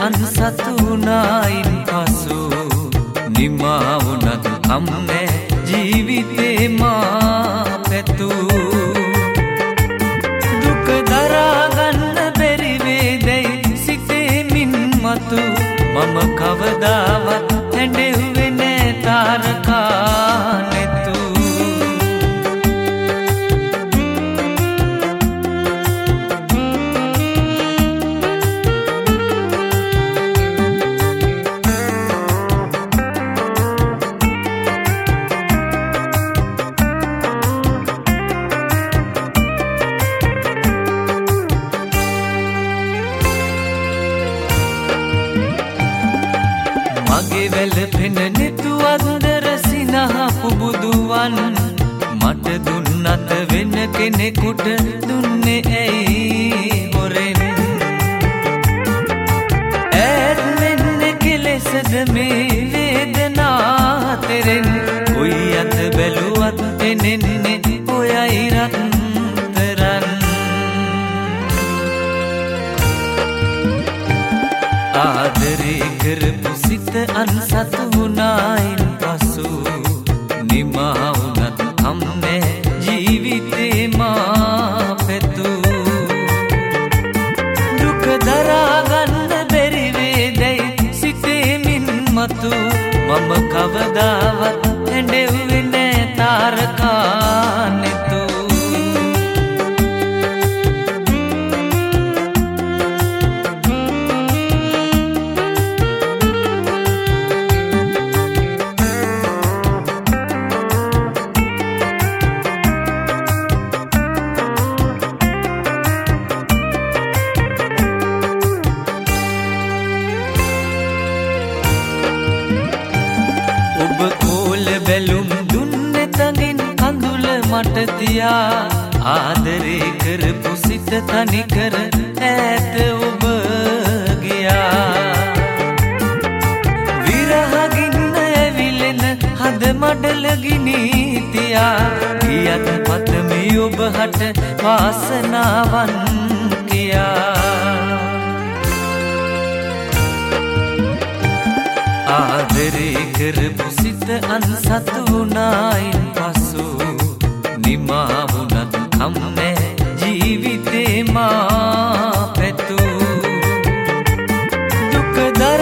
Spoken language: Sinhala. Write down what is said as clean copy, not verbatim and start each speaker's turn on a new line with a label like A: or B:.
A: අන්සතුනායින් පසු නිමා වුණත් කම්නේ ජීවිතේ මා පැතු දුක දරාගන්න බැරි වේදයි සිතේ මින් මතු මම කවදාවත් හැඬෙව්වේ නෑ තාරකා නෙතු මගේ වැළපෙන නෙතු අන්දර සිනහපු බුදුවන් මට දුන්නත වෙන කෙනෙකුට දුන්නේ ඇයි හොරෙන් ඈත් වෙන්නේ කෙලෙසද මේ වේදනා තෙරෙන් කොයි අත බැලුවත් පෙනෙන්නේ ඔයයි රත්තරන් ආදරේ කරපු සිත අන්සතු වුණායින් පසු නිමා වුණත් කම්නේ ජීවිතේ මා පැතු දුක දරාගන්න බැරි වේදයි සිතේ මින් මතු මම කවදාවත් හැඬෙව්වේ නෑ තාරකා නෙතු බැලුම් දුන්නේ තඟින් කඳුල මට තියා ආදරේ කරපු සිත තනි කර ඈත ඔබ ගියා විරහගින්න ඇවිලෙන හද මඩල ගිනි තියා ගියත් පතමි ඔබ හට වාසනාවන් කියා ආදරේ කරපු සිත අන්සතු වුණායින් පසු නිමා වුණත් කම්නේ ජීවිතේ මා පැතු දුක